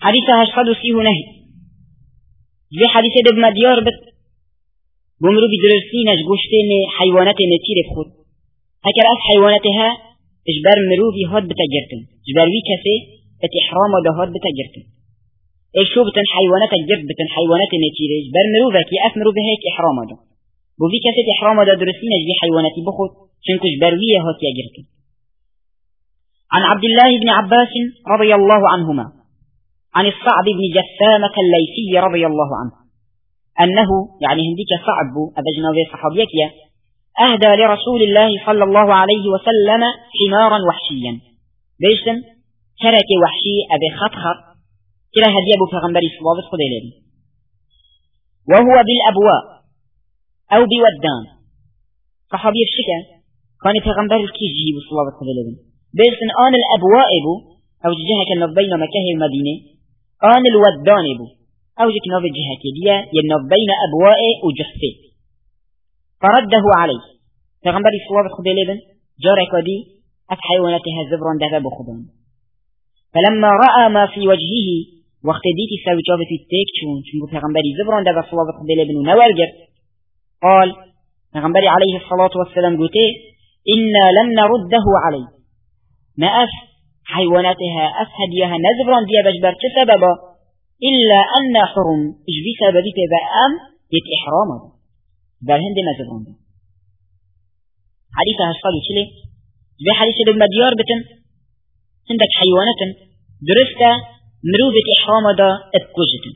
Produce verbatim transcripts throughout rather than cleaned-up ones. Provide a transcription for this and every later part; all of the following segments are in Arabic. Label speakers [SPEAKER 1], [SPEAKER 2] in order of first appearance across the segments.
[SPEAKER 1] حديث هشتاد وسيه نهي في حديث دب مديار بت بمرو بدرسينش قشتين حيوانات نتير بخود هكذا أس حيواناتها اجبر مرو في هاد بتجرتن اجبر وي كسي اتحرام ده هاد بتجرتن ايش شو بتن حيوانات الجرد بتن حيوانات نتير اجبر مرو بكي اف مرو بهيك احرام ده بو في كسي احرام ده درسينش في حيواناتي بخود شنكو اجبر وي هاد يجرتن. عن عبد الله بن عباس رضي الله عنهما عن الصعب بن جثامة الليثي رضي الله عنه أنه يعني هنديك صعب أبجنوي صحابيك أهدى لرسول الله صلى الله عليه وسلم حمارا وحشيا بيشتن ترك وحشي أبي خطخر كلا هدي أبو فغنبري صلى الله وهو بالأبواء أو بودان صحابي الشكا كان فغنبري الكيجي صلى الله عليه وسلم بيشتن آن الأبواء أبو أو جهة كان بين مكة المدينة آن الودان أبو أو جك نوف الجهة كدية ينوف بين أبواء وجحفة فرده عليه فغنبر الصواب خذ لبن جارك ودي أف حيواناتها زبرا دفب خضان فلما رأى ما في وجهه واختديت سوي جابت التكشون شنو فغنبر زبرا دفب الصواب خذ لبن ونورجر قال فغنبر عليه الصلاة والسلام قلت إنا لم نرده عليه ما أف حيواناتها أف هديها نزبرا دي بجبر كسببا إلا أن حرم إجبي سببي تبأم يت إحراما بل هند ما زبران حديثها الصالي شلي زي حديث لما ديار بتن عندك حيوانات درستا مروبة إحراما دا اتكوجتن.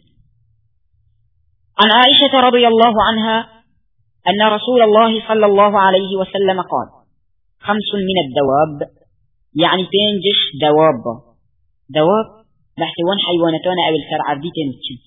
[SPEAKER 1] عن عائشة رضي الله عنها أن رسول الله صلى الله عليه وسلم قال خمس من الدواب يعني تنجش دواب دواب محتوان حيوانتان أو الكرع ديتين تشي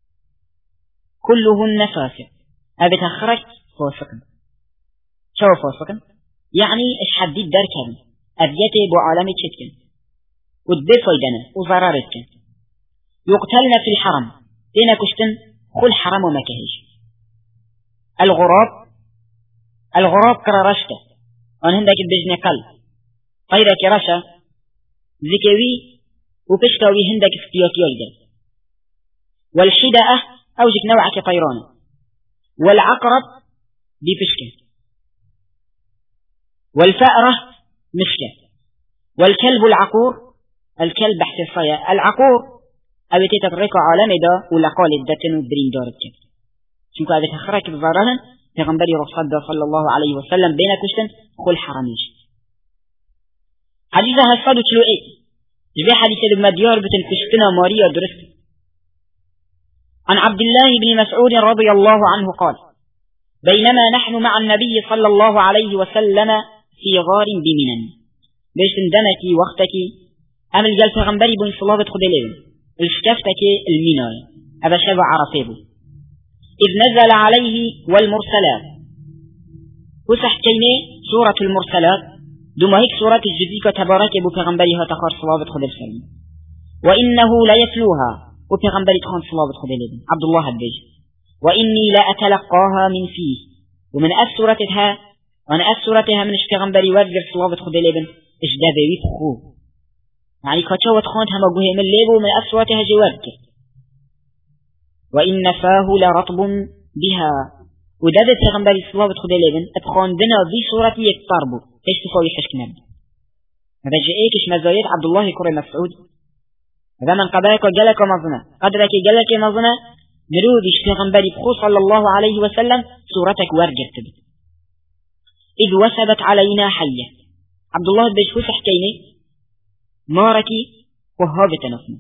[SPEAKER 1] كلهن فاسق أبي تخرج فاسقا شو فاسقا يعني الحديد دركا أبيته بعالم تشتكن والدفايدنا وضرارتكن يقتلن في الحرم دينا كشتن خل حرم ومكهش الغراب الغراب كررشته وان هندك بجنة قلب غير كرشة ذكوي وبشكوي هندك اختياطي الجل والحدأة أوجك نوعك طيران والعقرب بفشكة والفأرة مشكة والكلب العقور الكلب بحث الصيا العقور أبي تترك عالم دا ولا قال الدتن وبرين دارك شنكو أبي تخرك بضررا تغنبري رصد صلى الله عليه وسلم بين كشتن خل حرميش حديثها الصادق لو إيه جبي حديث لما ديار بتن كشتنا ماريا درست. عن عبد الله بن مسعود رضي الله عنه قال بينما نحن مع النبي صلى الله عليه وسلم في غار بمنن بيش اندمكي وقتكي أمل جال فغنبري بن صلابة خدلين الشكفتك الميناي أبا شبع عرفيبه إذ نزل عليه والمرسلات وسح كيني سورة المرسلات دوما هيك سورة الجزيكة تبارك أبو فغنبريها تخار صلابة خدلين وإنه لا يتلوها وفغنبري تخان صلابة خدلين عبد الله البيج وإني لا أتلقاها من فيه ومن أسورتها وأنا أسورتها من اشتغنبري وذر صلابة خدلين اجدابي ويتخوه يعني كتشوة خانتها مجوهي من ليبو من أسورتها جوارك وإن فاه لرطب بها ودادت تغنبري صلابة خدلين اتخان بنا ذي صورتي يكتربو ايش تفاوي حشكنا هذا جئيكش مزايد عبد الله كريم مسعود هذا من قبائك وجلك ومظنة قدرك جلك ومظنة نرود اشتغنبري بخو صلى الله عليه وسلم صورتك ورجت بي إذ وثبت علينا حية عبد الله بيشوف حكيني ماركي وهابت نفسه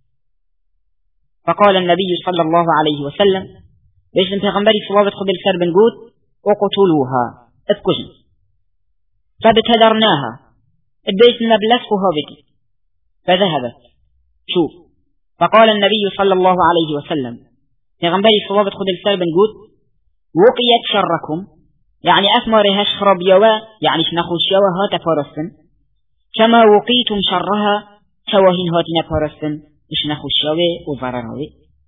[SPEAKER 1] فقال النبي صلى الله عليه وسلم بيش انت غنبري صلابة خذ الكسر بنقود وقتلوها اتكجن فابتدرناها البيت المبلس وهابتي فذهبت شوف فقال النبي صلى الله عليه وسلم غنبري صلابة خذ الكسر بنقود وقيت شركم يعني أثمرها شخرب يوا يعني شنخوش يوا هات فارسن كما وقيتم شرها سواهن هاتنا فارسن شنخوش يوا وضررها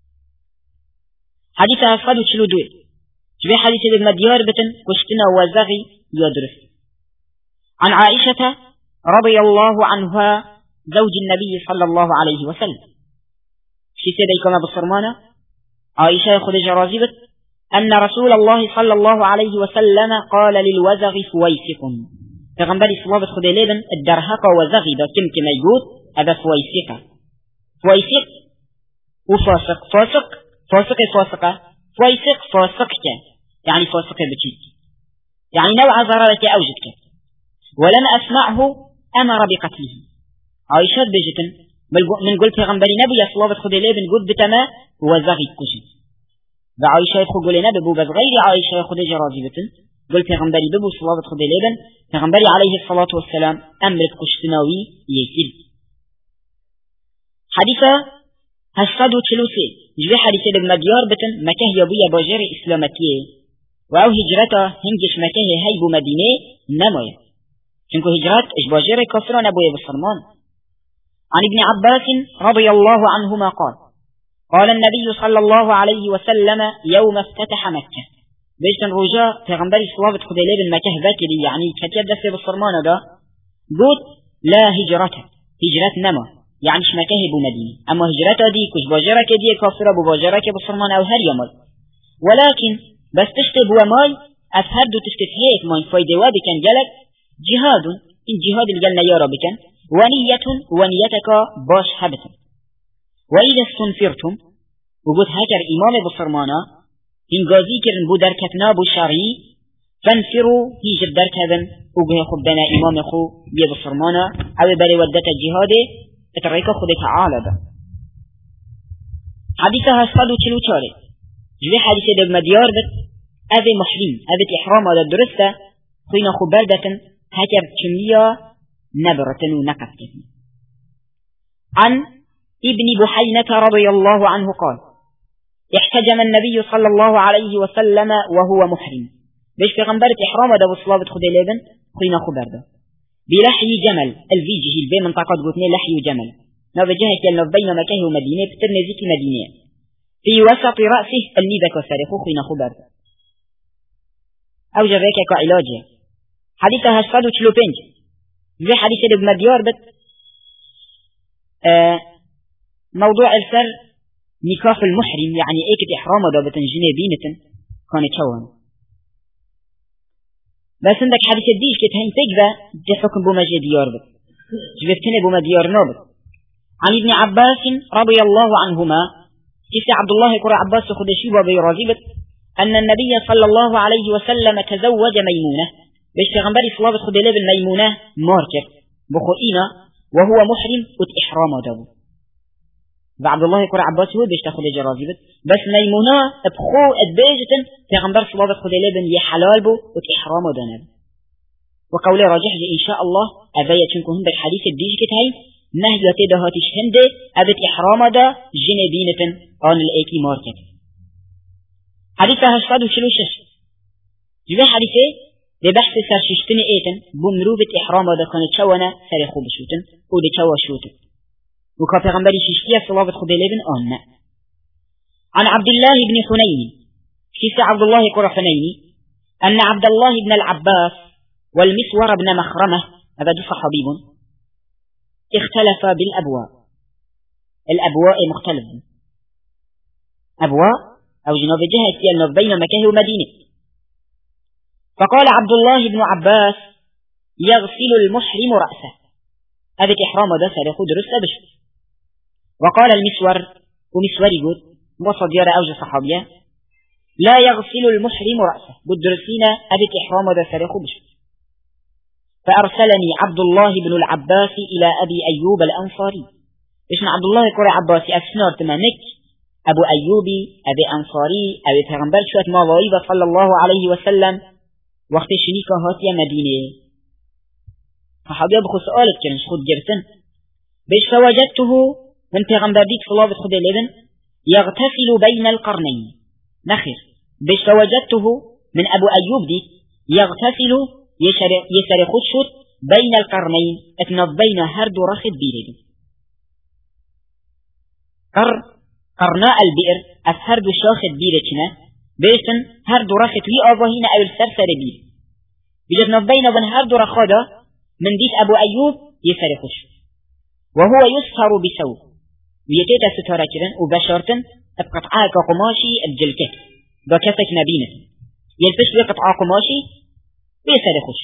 [SPEAKER 1] حديثها أصفاد وشلو دوي جبي حديث المديار بتن كشتنا وزغي يدرس. عن عائشة رضي الله عنها زوج النبي صلى الله عليه وسلم شي سيدي كما بالصرمانة عائشة خدج راضي أن رسول الله صلى الله عليه وسلم قال للوزغ فويسق فغنبري صلابة خدي ليبن الدرهق وزغي دا كم كما يقول هذا فويسق فويسق وفاسق فاسق فاسق فاسقة فويسق فاسقك يعني فاسق بجيد يعني نوع ضررك أوجدك ولم أسمعه أمر بقتله عائشة بجتن من قلت غنبري نبي صلابة خدي ليبن قد بتما وزغي كجن وعائشة يدخل لنا ببو بس غير عائشة يأخذ جرازبة قل پیغمبری ببو صلوات خود لیبن پیغمبری علیه الصلاة والسلام امر کشتناوی یکیل حدیثة هشتاد و چلو سه جوی حدیثة دب مدیار بتن مکه یابوی باجر اسلامتیه و او هجرتا هنگش مکه هی بو مدینه نمایه چونکو هجرت اش باجر کافران ابوی بسرمان عن ابن عباس رضي الله عنهما قال قال النبي صلى الله عليه وسلم يوم افتتح مكة بيشتن رجاء پیغمبری صلوات خود لیبن مکه ذاکری یعنی کتیب دسته بسرمان دا قلت لا هجرت هجرت نما يعني مكه بو مدينة اما هجرت دي كش باجرك دي كافرة بو باجرك بسرمان او هر يمال ولكن بس تشتب وماي افهد تشتفهيك ما فايدة وابكن جلك جهاد ان جهاد الجنة يارا بكن ونية ونيتك باش حبتا وإذا استنفرتم وقلت هكر إمام بصرمانا إن غازي كرن بو دركتنا بو شرعي فانفروا هيجر دركبن وقه خبنا إمام خو بي بصرمانا أو بري ودت الجهاد اتريك خود تعالى دا حديثها صدو چلو چاره جوي حديث دب مديار بت أذي محرم أذي إحرام هذا درسته خوين خو بردتن هكر كمية نبرتن ونقفتن عن ابن بحينة رضي الله عنه قال احتجم النبي صلى الله عليه وسلم وهو محرم بيش في غنبرة إحرام دا بصلابة خدي لابن خوين خبر دا بلحي جمل الفيجه البي منطقة قوتني لحي جمل نو بجهة يلنف بين مكه ومدينة بترنزيك مدينة في وسط رأسه الميبك وسارخو خوين خبر دا أو جبهك كعلاجه حديثها هشفاد وچلو پنج زي حديث دب مديار بت آه موضوع السر نكاح المحرم يعني ايكت احرام دا بتنجيني بينة كانت شوان بس عندك حديث الديش كتهين تجبى دي حكم بومجي ديار بك جبتني بومديار نابك عن ابن عباس رضي الله عنهما كيف عبد الله قرى عباس خدشي وابي راجبت أن النبي صلى الله عليه وسلم تزوج ميمونة بيش تغنبري صلابة خدلي بالميمونة ماركت بخوئينا وهو محرم وت إحرام دابو وعبد الله قرى عباس هو بيش تاخد جرازبت بس ميمونة بخو ادبيجة تغنبر صلابة خدلي بن يحلال بو وت إحرام دانب وقولي راجح إن شاء الله أبايا تنكو هم بالحديث الديج كتهي نهي تدهاتش هنده أبت إحرام دا جنبينة آن الأيكي ماركت حديثها هشتاد وشلو شش جوه حديثه ببحث سرششتن ايتن بمروبة إحرام دا كانت شوانا سرخو بشوتن او دا شوا شوتن وكا پیغمبری ششتية صلابة خبه لبن آن عن عبد الله بن حنين كيس عبد الله قرى حنيني أن عبد الله بن العباس والمسور بن مخرمة هذا دو صحابيب اختلف بالأبواء الأبواء مختلف أبواء أو جنوب جهة يلنف بين مكة ومدينة فقال عبد الله بن عباس يغسل المحرم رأسه هذا إحرام ده سيخد رسل بش وقال المسور ومسور يقول وصد يرى أوجه صحابية لا يغسل المحرم رأسه بدرسين هذا إحرام ده سيخد بش فأرسلني عبد الله بن العباس إلى أبي أيوب الأنصاري إشنا عبد الله كوري عباسي أسنار تمامك أبو أيوبي أبي أنصاري أبي پیغمبر شوات ما ضريبة صلى الله عليه وسلم وقت شنيكا هاتيا مدينة فحبيا بخو سؤالك كنش خود جرتن بيش فوجدته من پیغمبر ديك صلى الله عليه وسلم يغتسل بين القرنين نخير بيش فوجدته من أبو أيوب ديك يغتسل يسر خدشت بين القرنين اتنف بين هرد رخد بيرد قر قرناء البئر أفهرد شاخد بيرتنا بيسن هرد رخد وي آباهين أو السرسر بير بجتنف بين بن هرد رخدا من ديس أبو أيوب يسر خدشت وهو يسهر بسوء ويتيتا ستارة كرن وبشارتن بقطعة قماشي الجلكة دا كسك نبينة يلبس لي قطعة قماشي بيسر خوش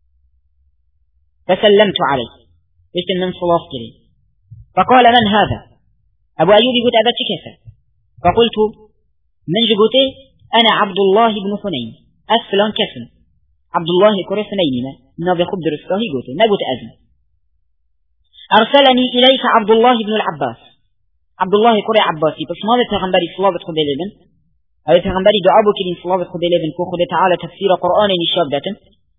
[SPEAKER 1] فسلمت عليه قلت من صلاف كري فقال من هذا أبو أيوب قلت أبا تكسر فقلت من جبوتي أنا عبد الله بن حنين أسفلان كسن عبد الله كري حنين نبي خب درسته قلت نبوت أزم أرسلني إليك عبد الله بن العباس عبد الله كري عباسي بس ماذا تغنبري صلاة خدي لبن هذا تغنبري دعابو كرين صلاة خدي لبن كو خدي تعالى تفسير قرآن نشاب داتن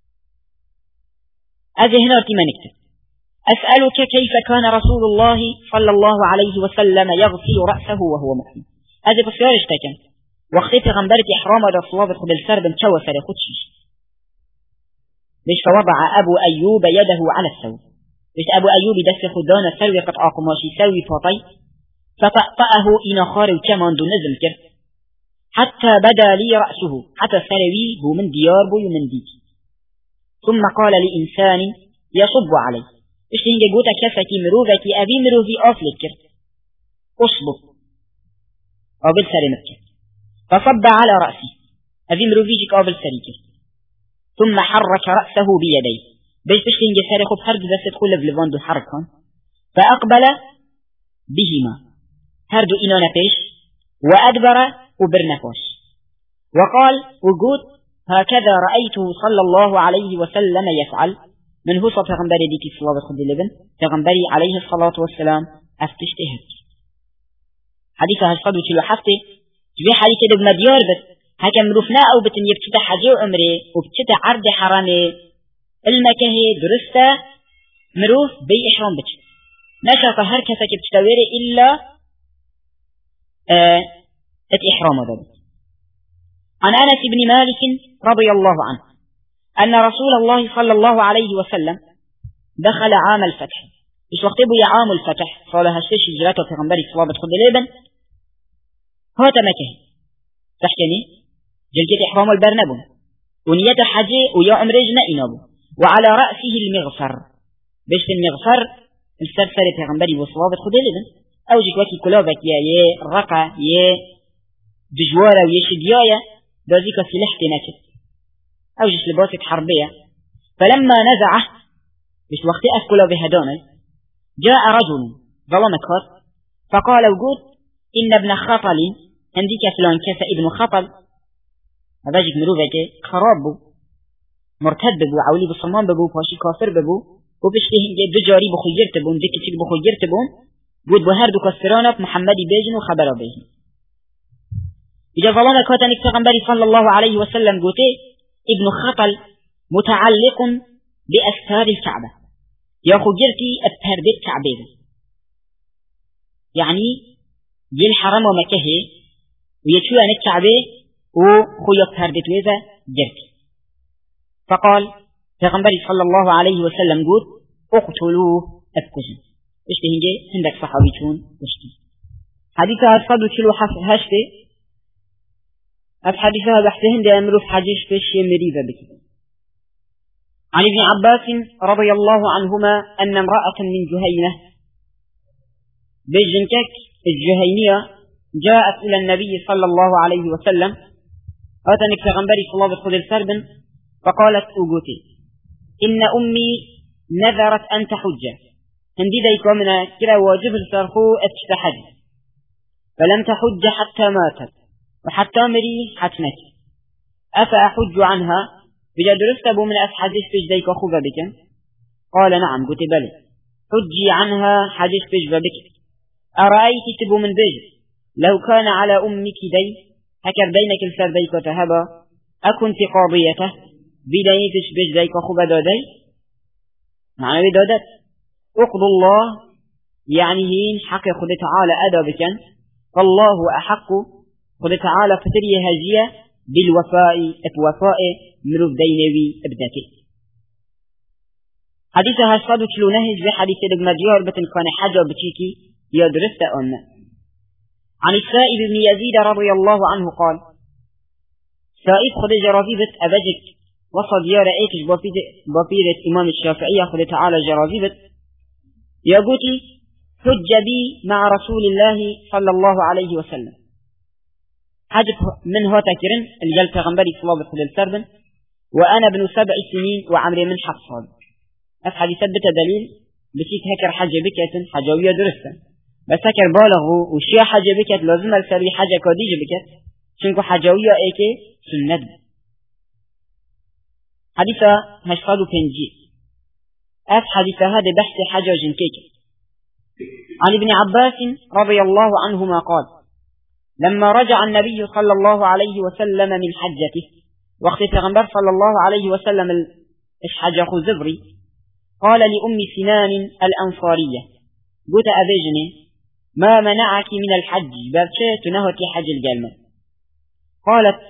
[SPEAKER 1] هذا هنا ارتما نكتب أسألك كيف كان رسول الله صلى الله عليه وسلم يغسل رأسه وهو محرم هذا بسيار اشتكن وقت تغنبري إحرام دا صلاة خدي السربن شوى فريخوتشيش ليش فوضع أبو أيوب يده على السوء ليش أبو أيوب دست خدانا سوي قطع قماشي سوي فاطي فطأطأه إنا خارج كمان دون نزل كر حتى بدا لي رأسه حتى سروي بو من ديار بو من ديك ثم قال لإنسان يصب عليه إيش تهنجي قوتا كفتي مروفتي أبي مروفي أفلت كر أصبط قابل سرمت كر فصب على رأسي أبي مروفيجك قابل سريكر ثم حرك رأسه بيديه بيش إيش تهنجي سرخو بحرد بس تدخل بلفان دو حركان فأقبل بهما هردو إنانا بيش وأدبر وبرنفوش وقال وقود هكذا رأيته صلى الله عليه وسلم يفعل من هو صلى تغنبري ديكي صلاة خد اللبن تغنبري عليه الصلاة والسلام أفتشتهد حديثة هالصدو تلو حفتي تبي حديثة دب مديار بس هكا مروفنا أو بتن يبتدى حجي عمري وبتدى عرض حرامي المكهي درسته مروف بي إحرام بك نشاط هر كسك بتشتويري إلا اه الإحرام ذلك عن أنس بن مالك رضي الله عنه أن رسول الله صلى الله عليه وسلم دخل عام الفتح إيش وقتبه يا عام الفتح صار هشتش جلاته في غنبري صلابة خد ليبن هو تمكه تحكني جلجة إحرام البرنبون ونيته حجي ويا عمرجنا إنابو وعلى رأسه المغفر بيش المغفر السرسر في غنبري وصلابة خد ليبن أوجك وكي كلابك يا يه رقع يه دجوارة ويشديايا دازيك سلحتي نكت أوجك لباسك حربية فلما نزعه بش وقت أفكله بهدانه جاء رجل ظلمك هات فقال وجود إن ابن خطل عندك فلان كيف ابن خطل هذا جيك مروفك خراب بو مرتد بو عولي بصمان بو فاشي كافر بو وبشته بجاري بخيرت بو ديك تشيك بخيرت بو قد بهردو كسرانك محمدي بيجن وخبره بيجن إذا ظلمك هات أنك تغنبري صلى الله عليه وسلم قوتي ابن خطل متعلق بأستار الكعبة يا خجرتي التردد كعبه يعني جيل حرم ومكه ويتشوى عن الكعبة وخويا التردد ويذا جرتي فقال پیغمبری صلى الله عليه وسلم قلت اقتلوه افكزن اشته هنجي هندك صحابي تون وشتي حديثها صدو كيلو هشته اف حديثها بحته هندي امرو في حديث فشي مريضة بك عن ابن عباس رضي الله عنهما أن امرأة من جهينة بجنكك الجهينية جاءت إلى النبي صلى الله عليه وسلم أتنك فغنبري صلى الله عليه وسلم فقالت أوجوتي إن أمي نذرت أن تحج هندي ذيك ومنا كلا واجب الفرخو اتشتحد فلم تحج حتى ماتت وحتى مري حتمت أفأحج عنها بجا درست أبو من أفحدث فجديك وخوبا بك قال نعم قلت بلي حجي عنها حدث فجب بك أرأيت تبو من بيج لو كان على أمك دي هكر بينك الفر ديك وتهبا أكنت قاضيته بديتش بجديك وخوبا دادي معنى بدادت اقض الله يعني هين حق خذ تعالى أدى بك فالله أحق خذ تعالى فتري هجية بالوفاء اتوفاء مروف دينوي ابدتي حديثها صادو كيلو نهج بحديث ابن مديار بتن كان حاجة بتيكي يدرست أمنا عن السائب بن يزيد رضي الله عنه قال سائب خد جرازيبت أبجك وصل يا رأيتش بفيرة إمام الشافعية خد تعالى جرازيبت يا قوتي حج بي مع رسول الله صلى الله عليه وسلم حج من هو تكرن الجل تغنبري صلى الله عليه وسلم وأنا ابن سبع سنين وعمري من حفصاد أفحد يثبت دليل بسيت هكر حج بكت حجوية درستا بس هكر بالغو وشيا حج بكت لازم السري حج كوديج بكت شنكو حجوية ايكي سنة حديثة هشفاد بنجي أف حديثة هذا بحث حج جنكيك عن ابن عباس رضي الله عنهما قال لما رجع النبي صلى الله عليه وسلم من حجته وقت پیغمبر صلى الله عليه وسلم الحج خزبري قال لأم سنان الأنصارية قلت أبيجني ما منعك من الحج برشة تنهتي حج الجلمة قالت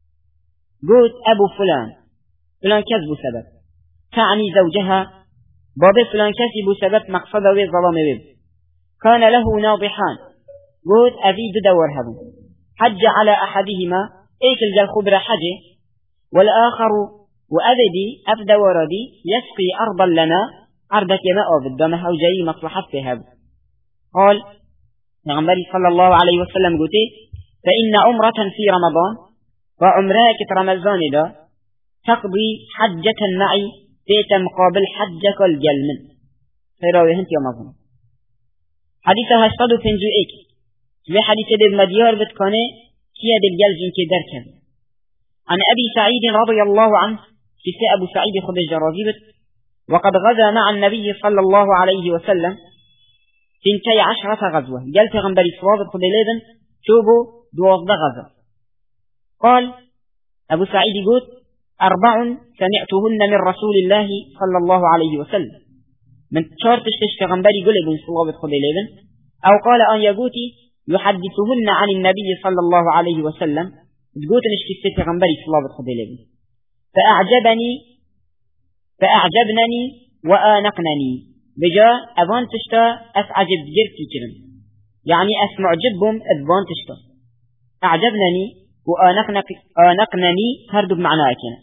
[SPEAKER 1] قلت أبو فلان فلان كذب سبب تعني زوجها بابي فلان كذب سبب مقصده ظلام بيب كان له ناضحان قلت أبيد دور هذا حج على أحدهما ايك الجل خبر حجه والآخر وأبدي أبدا وردي يسقي أرضا لنا أرضك ماء بالدمه أو جاي مصلحة في هذا قال نغمري صلى الله عليه وسلم قلت فإن عمرة في رمضان وعمرك رمضان دا تقضي حجة معي تيت مقابل حجك الجلمن خيراوي هنت يا مظلم حديثها اشتدوا فنجو ايك في حديث دي مديار بتكوني كيا دي الجلجن كي دركب عن أبي سعيد رضي الله عنه في أبو سعيد خذ الجرازيبت وقد غزا مع النبي صلى الله عليه وسلم تنتي عشرة غزوة قال في غنبري صواب خذ ليبن شوبوا دوازد غزة قال أبو سعيد يقول أربع سمعتهن من رسول الله صلى الله عليه وسلم من شرطش في غنبري قل ابن صواب خذ ليبن أو قال أن يقوتي يحدثهن عن النبي صلى الله عليه وسلم تقول نشكي في غنبري صلى الله عليه وسلم فأعجبني فأعجبنني وآنقنني بجا أبان تشتا أسعجب جرتي كرم يعني أسمع جبهم أبان تشتا أعجبنني وآنقنني هردو بمعنى كنا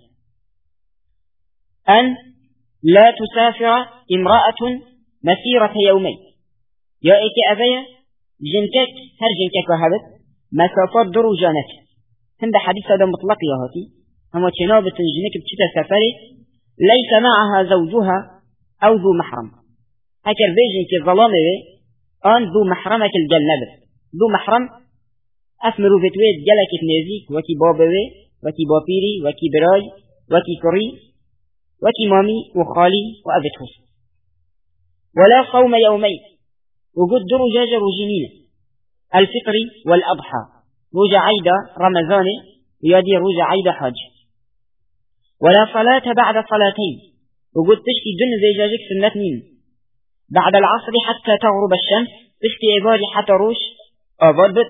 [SPEAKER 1] أن لا تسافر امرأة مسيرة يومين يا إيكي أبايا جنتك هر جنتك وهبت مسافات دروجانك هند حديث هذا مطلق يا هاتي هم تنابة جنك بشتا سفري ليس معها زوجها أو ذو محرم هكذا بيجن كي ظلامه أن ذو محرمك الجنبر ذو محرم أثمروا فتويت جلك نيزيك وكي بابوي وكي بابيري وكي براي وكي كري وكي مامي وخالي وأبتخص ولا صوم يومين وقد رجاج رجنين الفطر والأضحى رجع عيدا رمضان ويدي رجع عيدا حج ولا صلاة بعد صلاتين وقد تشكي جن زي جاجك سنة مين بعد العصر حتى تغرب الشمس تشكي عباري حتى روش أبربت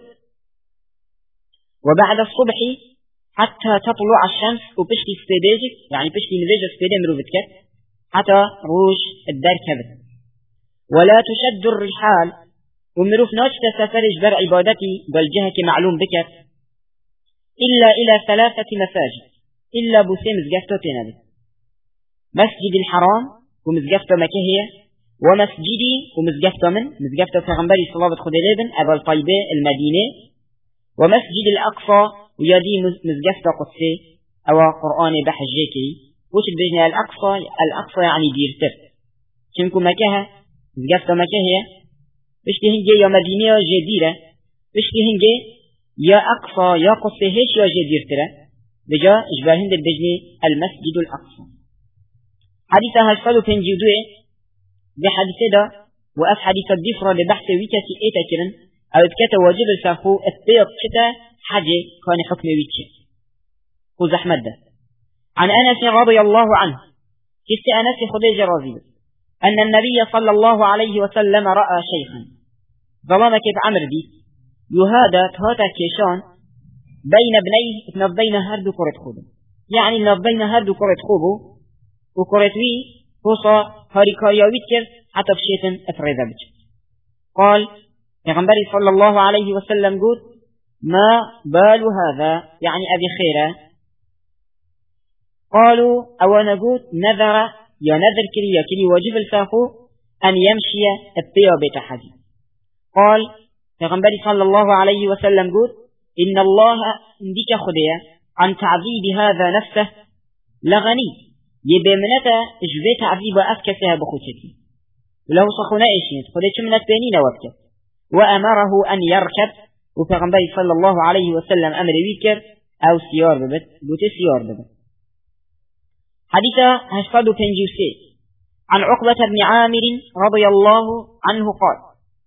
[SPEAKER 1] وبعد الصبح حتى تطلع الشمس وبشكي استيديجك يعني بشكي مزيجة استيدي مروفتك حتى روش الدار كبت ولا تشد الرحال ومروف ناش تسافر جبر عبادتي بالجهة معلوم بك إلا إلى ثلاثة مساجد إلا بوسيم مزقفته تنبي مسجد الحرام ومزقفته مكهية ومسجدي ومزقفته من مزقفته في غنبري صلى الله عليه وسلم أبا الطيبة المدينة ومسجد الأقصى ويدي مزقفته قدسي أو قرآن بحجيكي وش البجنة الأقصى الأقصى يعني ديرتر كمكو مكها مزقفته مكهية بشتي هنجي يا مدينة يا جديرة بشتي هنجي يا أقصى يا قدسي هيش يا جديرتر بجا إجبار هند البجنة المسجد الأقصى حديثة هشفالو تنجيدوه بحديثة دا وأف حديثة الدفرة لبحث ويكاسي إيتا كرن أو اتكتا واجب الفاقو الطيب كتا حاجة كان حكم ويكي خوز أحمد دا عن أنس رضي الله عنه كست أنس خديج رضي أن النبي صلى الله عليه وسلم رأى شيخا ظلام كيف عمر دي يهادا تهاتا كيشان بين ابنيه اتنبين هردو كرة خوبه يعني اتنبين هردو كرة خوبه وكرتوي توصى هاريكارياويت كر حتى بشيطن اتريذا بك قال يغنبري صلى الله عليه وسلم قول ما بال هذا يعني أبي خيرا قالوا أو نقول نذر يا نذر كريا كري واجب الفاقو أن يمشي الطيابة حدي قال پیغمبری صلى الله عليه وسلم قول إن الله انديك خديا عن تعذيب هذا نفسه لغني يبمنته اجبه تعذيب وأفكسها بخوتتي وله صخونا إيشين خديش منت بينينا وابكت وأمره أن يركب وبيغمبري صلى الله عليه وسلم أمر ويكر أو سيار ببت بوت سيار ببت حديثة هشفاد بنجيوسي عن عقبة بن عامر رضي الله عنه قال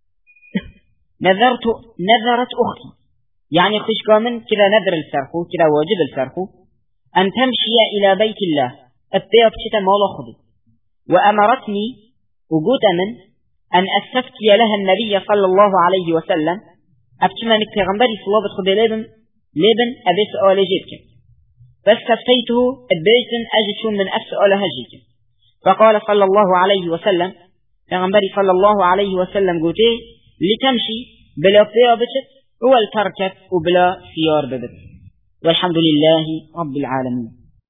[SPEAKER 1] نذرت نذرت أختي يعني خش كامن كذا نذر الفرخو كذا واجب الفرخو أن تمشي إلى بيت الله الطيب شتا مولا خذي وأمرتني وقوت من أن أستفتي لها النبي صلى الله عليه وسلم أبتما نك پیغمبري صلى الله عليه وسلم لبن أبي سؤال جيبك فاستفتيته البيتن أجد من أسأل هجيك فقال صلى الله عليه وسلم پیغمبري صلى الله عليه وسلم قوتي لتمشي بلا طيابتك هو التركب وبلا سيار ببت والحمد لله رب العالمين.